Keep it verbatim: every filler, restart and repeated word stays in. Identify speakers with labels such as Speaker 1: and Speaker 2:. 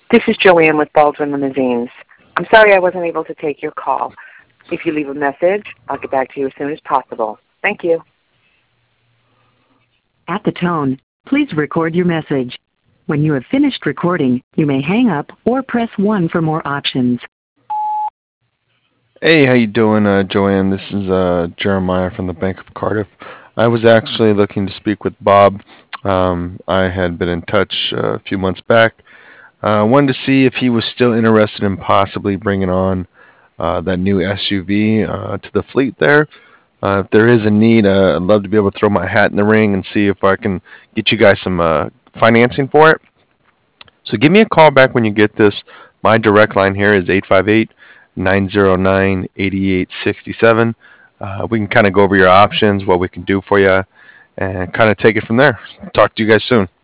Speaker 1: This is Joanne with Baldwin Limousines. I'm sorry I wasn't able to take your call. If you leave a message, I'll get back to you as soon as possible. Thank you.
Speaker 2: At the tone, please record your message. When you have finished recording, you may hang up or press one for more options.
Speaker 3: Hey, how you doing, uh, Joanne? This is uh, Jeremiah from the Bank of Cardiff. I was actually looking to speak with Bob. Um, I had been in touch uh, a few months back. I uh, wanted to see if he was still interested in possibly bringing on uh, that new S U V uh, to the fleet there. Uh, if there is a need, uh, I'd love to be able to throw my hat in the ring and see if I can get you guys some uh, financing for it. So give me a call back when you get this. My direct line here is eight five eight, nine zero nine, eight eight six seven. Uh, we can kind of go over your options, what we can do for you, and kind of take it from there. Talk to you guys soon.